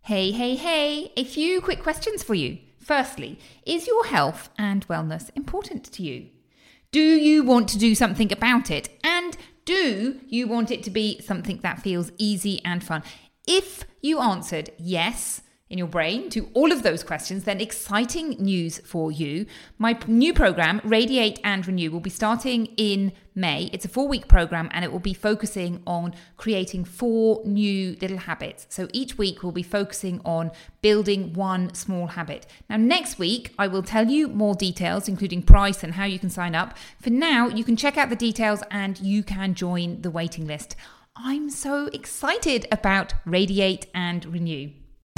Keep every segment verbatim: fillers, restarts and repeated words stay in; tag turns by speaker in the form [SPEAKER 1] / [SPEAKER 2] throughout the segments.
[SPEAKER 1] Hey, hey, hey, a few quick questions for you. Firstly, is your health and wellness important to you? Do you want to do something about it? And do you want it to be something that feels easy and fun? If you answered yes in your brain to all of those questions, then exciting news for you. My new program, Radiate and Renew, will be starting in May. It's a four-week program and it will be focusing on creating four new little habits. So each week we'll be focusing on building one small habit. Now, next week, I will tell you more details, including price and how you can sign up. For now, you can check out the details and you can join the waiting list. I'm so excited about Radiate and Renew.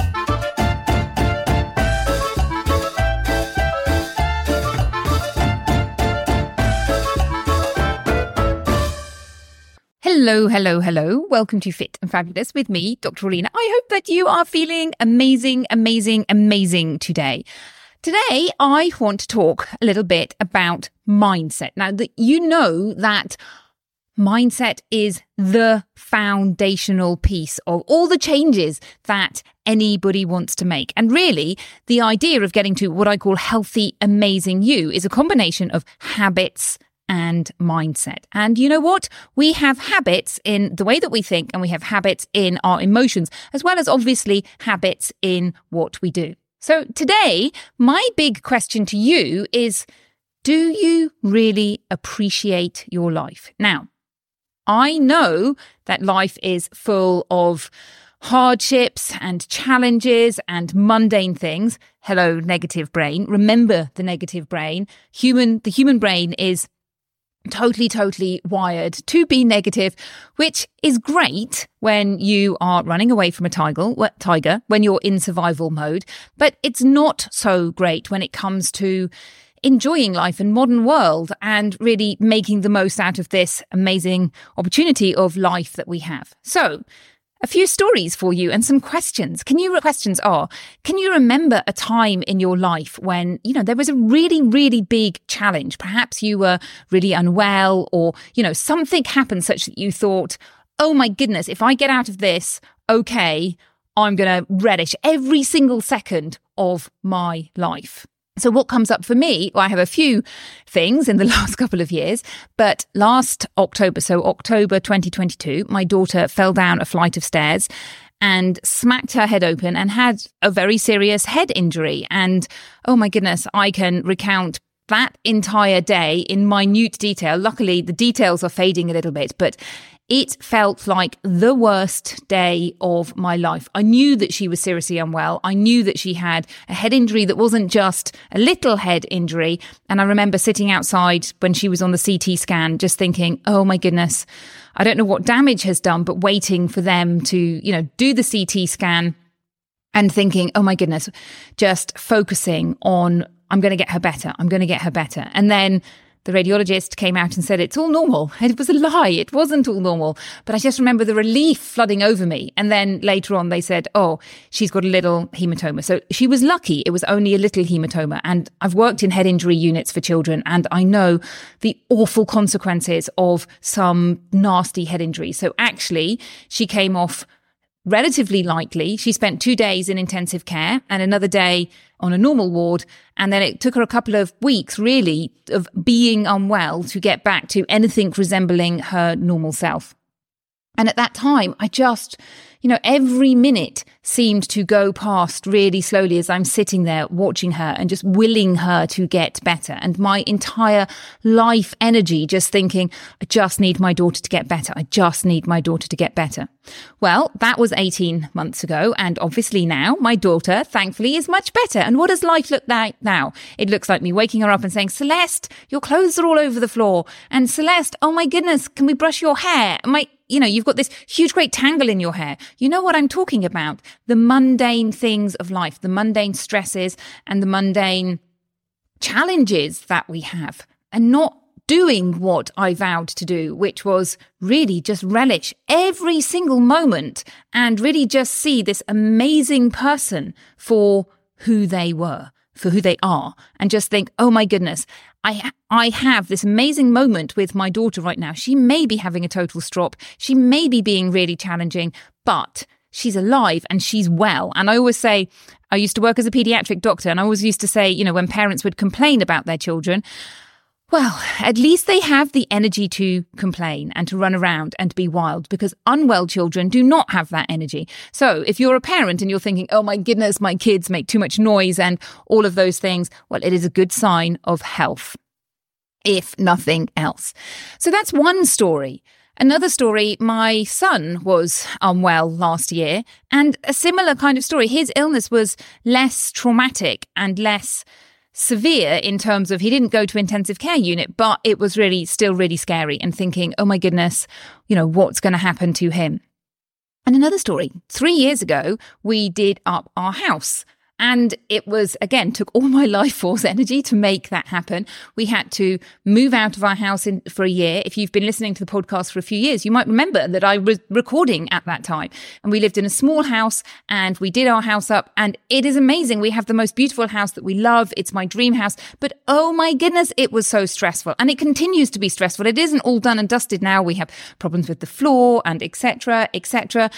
[SPEAKER 1] Hello, hello, hello. Welcome to Fit and Fabulous with me, Doctor Alina. I hope that you are feeling amazing, amazing, amazing today. Today, I want to talk a little bit about mindset. Now, that you know that mindset is the foundational piece of all the changes that anybody wants to make. And really, the idea of getting to what I call healthy, amazing you is a combination of habits and mindset. And you know what? We have habits in the way that we think, and we have habits in our emotions, as well as obviously habits in what we do. So today, my big question to you is, do you really appreciate your life? Now, I know that life is full of hardships and challenges and mundane things. Hello, negative brain. Remember the negative brain. Human, the human brain is totally, totally wired to be negative, which is great when you are running away from a tiger, tiger, when you're in survival mode. But it's not so great when it comes to enjoying life in modern world and really making the most out of this amazing opportunity of life that we have. So, a few stories for you and some questions. Can you, questions are, can you remember a time in your life when, you know, there was a really, really big challenge? Perhaps you were really unwell or, you know, something happened such that you thought, oh my goodness, if I get out of this, okay, I'm going to relish every single second of my life. So what comes up for me, well, I have a few things in the last couple of years, but last October, so October twenty twenty-two, my daughter fell down a flight of stairs and smacked her head open and had a very serious head injury. And oh my goodness, I can recount that entire day in minute detail. Luckily, the details are fading a little bit, but it felt like the worst day of my life. I knew that she was seriously unwell. I knew that she had a head injury that wasn't just a little head injury. And I remember sitting outside when she was on the C T scan, just thinking, oh my goodness, I don't know what damage has done, but waiting for them to, you know, do the C T scan and thinking, oh my goodness, just focusing on, I'm going to get her better. I'm going to get her better. And then the radiologist came out and said, it's all normal. It was a lie. It wasn't all normal. But I just remember the relief flooding over me. And then later on, they said, oh, she's got a little hematoma. So she was lucky. It was only a little hematoma. And I've worked in head injury units for children, and I know the awful consequences of some nasty head injuries. So actually, she came off relatively lightly. She spent two days in intensive care and another day on a normal ward. And then it took her a couple of weeks, really, of being unwell to get back to anything resembling her normal self. And at that time, I just, you know, every minute seemed to go past really slowly as I'm sitting there watching her and just willing her to get better. And my entire life energy just thinking, I just need my daughter to get better. I just need my daughter to get better. Well, that was eighteen months ago. And obviously now my daughter, thankfully, is much better. And what does life look like now? It looks like me waking her up and saying, Celeste, your clothes are all over the floor. And Celeste, oh my goodness, can we brush your hair? My You know, you've got this huge, great tangle in your hair. You know what I'm talking about. The mundane things of life, the mundane stresses and the mundane challenges that we have, and not doing what I vowed to do, which was really just relish every single moment and really just see this amazing person for who they were, for who they are, and just think, oh my goodness, I I have this amazing moment with my daughter right now. She may be having a total strop. She may be being really challenging, but she's alive and she's well. And I always say, I used to work as a pediatric doctor, and I always used to say, you know, when parents would complain about their children, well, at least they have the energy to complain and to run around and be wild, because unwell children do not have that energy. So if you're a parent and you're thinking, oh my goodness, my kids make too much noise and all of those things, well, it is a good sign of health, if nothing else. So that's one story. Another story, my son was unwell last year, and a similar kind of story. His illness was less traumatic and less severe in terms of he didn't go to intensive care unit, but it was really still really scary, and thinking, oh my goodness, you know, what's going to happen to him? And another story, three years ago, we did up our house. And it was, again, took all my life force energy to make that happen. We had to move out of our house in, for a year. If you've been listening to the podcast for a few years, you might remember that I was recording at that time. And we lived in a small house and we did our house up. And it is amazing. We have the most beautiful house that we love. It's my dream house. But oh my goodness, it was so stressful. And it continues to be stressful. It isn't all done and dusted now. We have problems with the floor and et cetera, et cetera.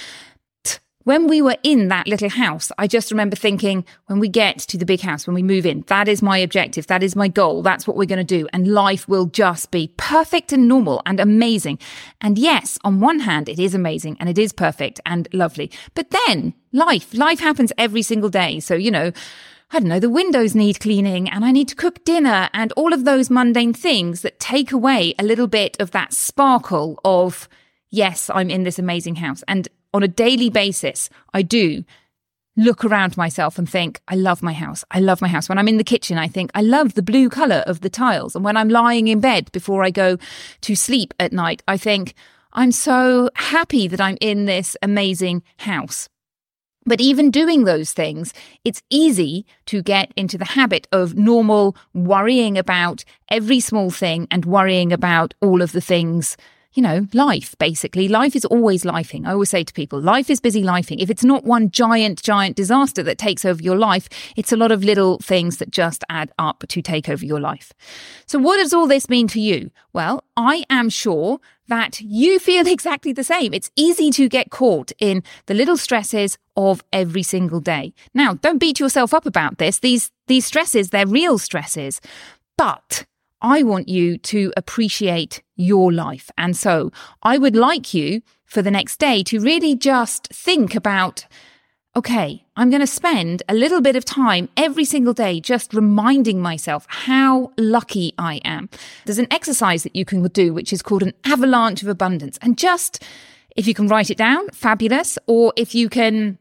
[SPEAKER 1] When we were in that little house, I just remember thinking, when we get to the big house, when we move in, that is my objective. That is my goal. That's what we're going to do. And life will just be perfect and normal and amazing. And yes, on one hand, it is amazing and it is perfect and lovely. But then life, life happens every single day. So, you know, I don't know, the windows need cleaning and I need to cook dinner and all of those mundane things that take away a little bit of that sparkle of, yes, I'm in this amazing house. And on a daily basis, I do look around myself and think, I love my house. I love my house. When I'm in the kitchen, I think, I love the blue colour of the tiles. And when I'm lying in bed before I go to sleep at night, I think, I'm so happy that I'm in this amazing house. But even doing those things, it's easy to get into the habit of normal worrying about every small thing and worrying about all of the things. You know, life, basically. Life is always lifing. I always say to people, life is busy lifing. If it's not one giant, giant disaster that takes over your life, it's a lot of little things that just add up to take over your life. So what does all this mean to you? Well, I am sure that you feel exactly the same. It's easy to get caught in the little stresses of every single day. Now, don't beat yourself up about this. These, these stresses, they're real stresses. But I want you to appreciate your life. And so I would like you for the next day to really just think about, okay, I'm going to spend a little bit of time every single day just reminding myself how lucky I am. There's an exercise that you can do, which is called an avalanche of abundance. And just, if you can write it down, fabulous. Or if you can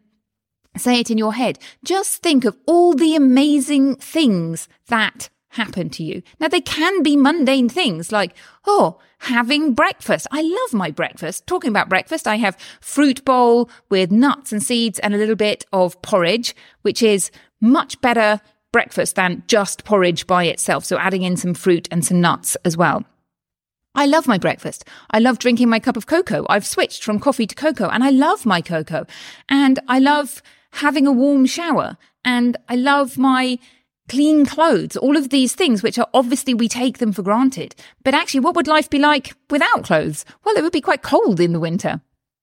[SPEAKER 1] say it in your head, just think of all the amazing things that happen to you. Now, they can be mundane things like, oh, having breakfast. I love my breakfast. Talking about breakfast, I have fruit bowl with nuts and seeds and a little bit of porridge, which is much better breakfast than just porridge by itself. So adding in some fruit and some nuts as well. I love my breakfast. I love drinking my cup of cocoa. I've switched from coffee to cocoa and I love my cocoa. And I love having a warm shower. And I love my clean clothes, all of these things, which are obviously we take them for granted. But actually, what would life be like without clothes? Well, it would be quite cold in the winter.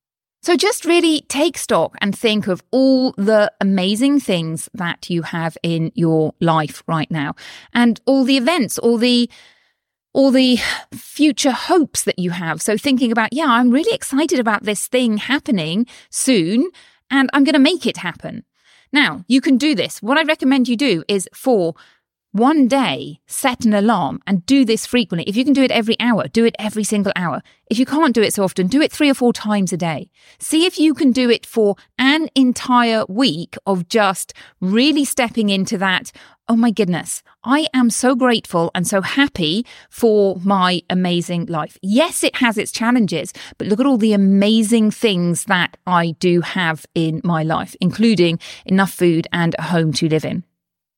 [SPEAKER 1] So just really take stock and think of all the amazing things that you have in your life right now and all the events, all the all the future hopes that you have. So thinking about, yeah, I'm really excited about this thing happening soon and I'm going to make it happen. Now, you can do this. What I recommend you do is for one day, set an alarm and do this frequently. If you can do it every hour, do it every single hour. If you can't do it so often, do it three or four times a day. See if you can do it for an entire week of just really stepping into that, oh my goodness, I am so grateful and so happy for my amazing life. Yes, it has its challenges, but look at all the amazing things that I do have in my life, including enough food and a home to live in.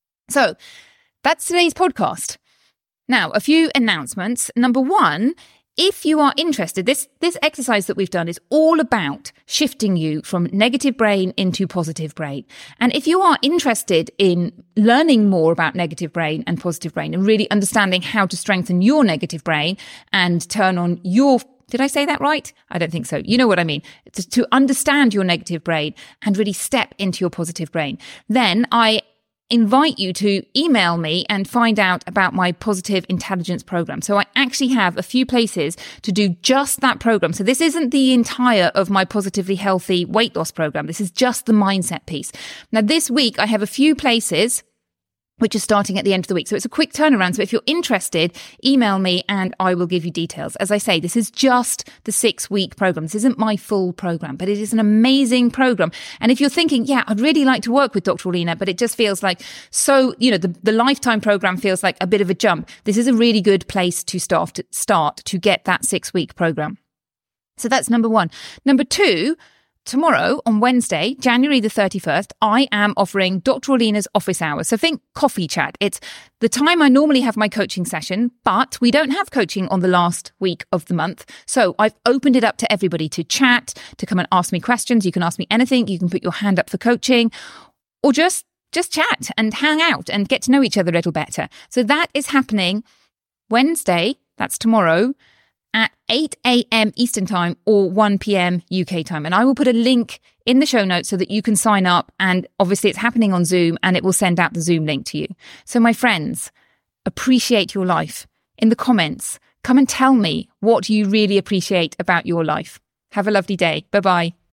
[SPEAKER 1] So that's today's podcast. Now, a few announcements. Number one, if you are interested, this, this exercise that we've done is all about shifting you from negative brain into positive brain. And if you are interested in learning more about negative brain and positive brain and really understanding how to strengthen your negative brain and turn on your Did I say that right? I don't think so. You know what I mean. It's to understand your negative brain and really step into your positive brain. Then I invite you to email me and find out about my positive intelligence program. So I actually have a few places to do just that program. So this isn't the entire of my positively healthy weight loss program. This is just the mindset piece. Now this week I have a few places which is starting at the end of the week. So it's a quick turnaround. So if you're interested, email me and I will give you details. As I say, this is just the six week program. This isn't my full program, but it is an amazing program. And if you're thinking, yeah, I'd really like to work with Doctor Orlena, but it just feels like so, you know, the, the lifetime program feels like a bit of a jump. This is a really good place to start, to start to get that six week program. So that's number one. Number two, tomorrow, on Wednesday, January the thirty-first, I am offering Doctor Orlena's office hours. So think coffee chat. It's the time I normally have my coaching session, but we don't have coaching on the last week of the month. So I've opened it up to everybody to chat, to come and ask me questions. You can ask me anything. You can put your hand up for coaching or just, just chat and hang out and get to know each other a little better. So that is happening Wednesday. That's tomorrow, at eight a.m. Eastern Time or one p.m. U K time. And I will put a link in the show notes so that you can sign up. And obviously it's happening on Zoom and it will send out the Zoom link to you. So my friends, appreciate your life. In the comments, come and tell me what you really appreciate about your life. Have a lovely day. Bye-bye.